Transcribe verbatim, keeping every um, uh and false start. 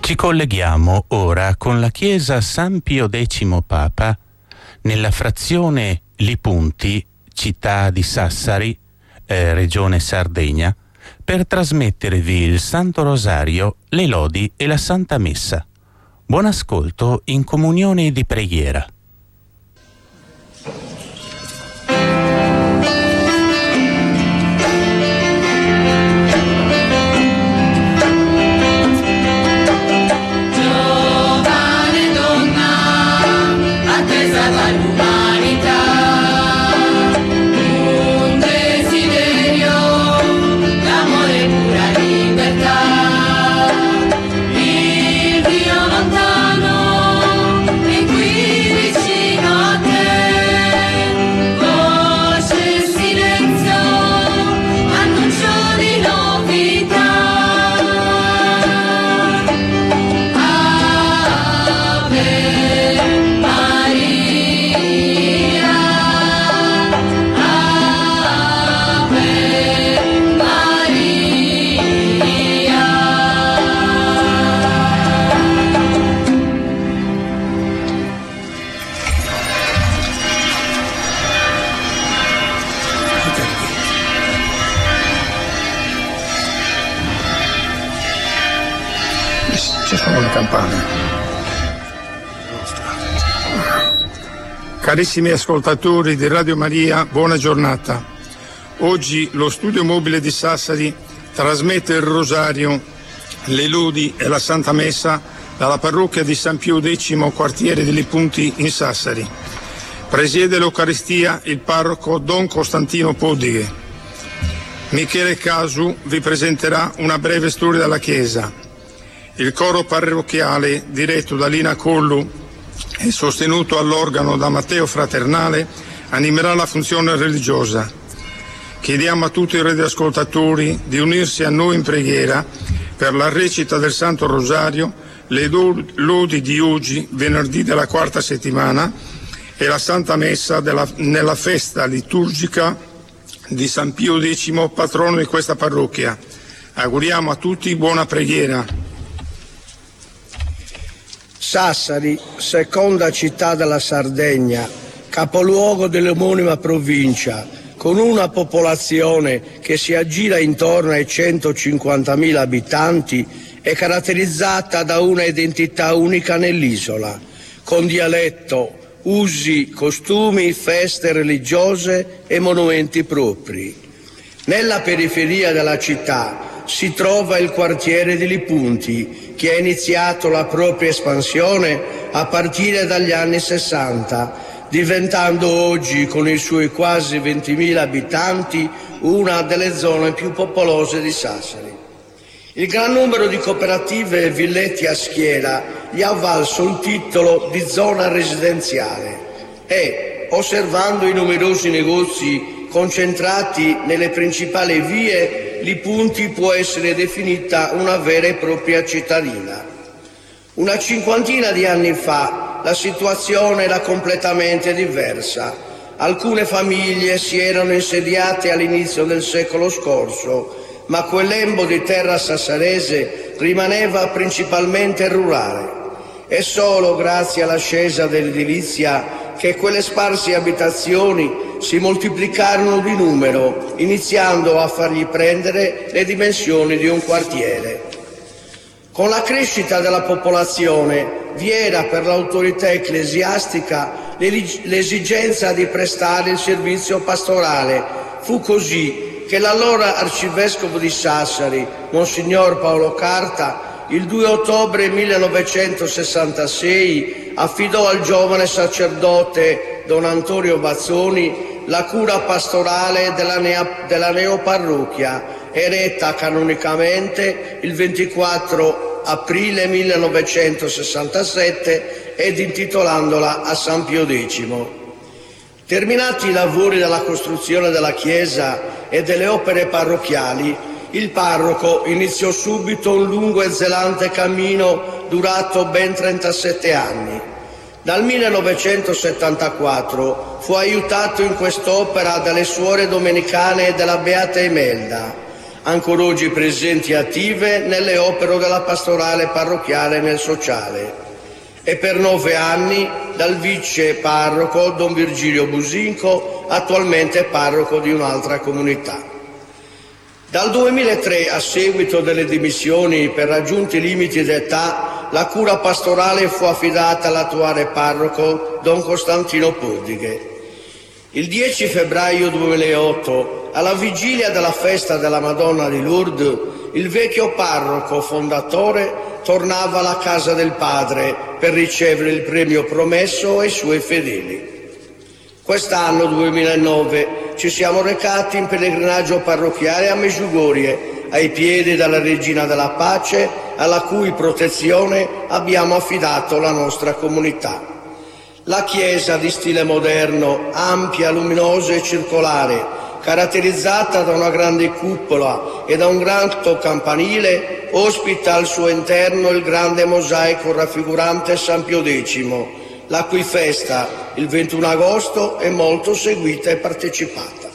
Ci colleghiamo ora con la chiesa San Pio X Papa nella frazione Lipunti, città di Sassari, eh, regione Sardegna, per trasmettervi il Santo Rosario, le lodi e la Santa Messa. Buon ascolto in comunione di preghiera. Carissimi ascoltatori di Radio Maria, buona giornata. Oggi lo studio mobile di Sassari trasmette il Rosario, le lodi e la Santa Messa dalla parrocchia di San Pio X, quartiere di Lipunti in Sassari. Presiede l'Eucaristia il parroco Don Costantino Podighe. Michele Casu vi presenterà una breve storia della Chiesa. Il coro parrocchiale, diretto da Lina Collu e sostenuto all'organo da Matteo Fraternale, animerà la funzione religiosa. Chiediamo a tutti i radioascoltatori di unirsi a noi in preghiera per la recita del Santo Rosario, le lodi di oggi, venerdì della quarta settimana, e la Santa Messa della, nella festa liturgica di San Pio X, patrono di questa parrocchia. Auguriamo a tutti buona preghiera. Sassari, seconda città della Sardegna, capoluogo dell'omonima provincia, con una popolazione che si aggira intorno ai centocinquantamila abitanti, è caratterizzata da una identità unica nell'isola, con dialetto, usi, costumi, feste religiose e monumenti propri. Nella periferia della città si trova il quartiere di Lipunti, che ha iniziato la propria espansione a partire dagli anni sessanta, diventando oggi, con i suoi quasi ventimila abitanti, una delle zone più popolose di Sassari. Il gran numero di cooperative e villetti a schiera gli ha valso il titolo di zona residenziale e, osservando i numerosi negozi concentrati nelle principali vie, Lipunti può essere definita una vera e propria cittadina. Una cinquantina di anni fa la situazione era completamente diversa. Alcune famiglie si erano insediate all'inizio del secolo scorso, ma quel lembo di terra sassarese rimaneva principalmente rurale. È solo grazie all'ascesa dell'edilizia che quelle sparse abitazioni si moltiplicarono di numero, iniziando a fargli prendere le dimensioni di un quartiere. Con la crescita della popolazione vi era per l'autorità ecclesiastica l'esigenza di prestare il servizio pastorale. Fu così che l'allora arcivescovo di Sassari, Monsignor Paolo Carta, il due ottobre millenovecentosessantasei affidò al giovane sacerdote Don Antonio Bazzoni la cura pastorale della, nea, della neoparrocchia, eretta canonicamente il ventiquattro aprile millenovecentosessantasette ed intitolandola a San Pio X. Terminati i lavori della costruzione della chiesa e delle opere parrocchiali, il parroco iniziò subito un lungo e zelante cammino durato ben trentasette anni. Dal millenovecentosettantaquattro fu aiutato in quest'opera dalle suore domenicane della Beata Imelda. ancora oggi presenti e attive nelle opere della pastorale parrocchiale e nel sociale, e per nove anni dal vice parroco Don Virgilio Businco, attualmente parroco di un'altra comunità. Dal duemilatré, a seguito delle dimissioni per raggiunti limiti d'età, la cura pastorale fu affidata all'attuale parroco Don Costantino Podighe. Il dieci febbraio duemilaotto, alla vigilia della festa della Madonna di Lourdes, il vecchio parroco fondatore tornava alla casa del padre per ricevere il premio promesso ai suoi fedeli. Quest'anno, duemilanove, ci siamo recati in pellegrinaggio parrocchiale a Medjugorje, ai piedi della Regina della Pace, alla cui protezione abbiamo affidato la nostra comunità. La chiesa di stile moderno, ampia, luminosa e circolare, caratterizzata da una grande cupola e da un grande campanile, ospita al suo interno il grande mosaico raffigurante San Pio X, la cui festa, il ventuno agosto, è molto seguita e partecipata.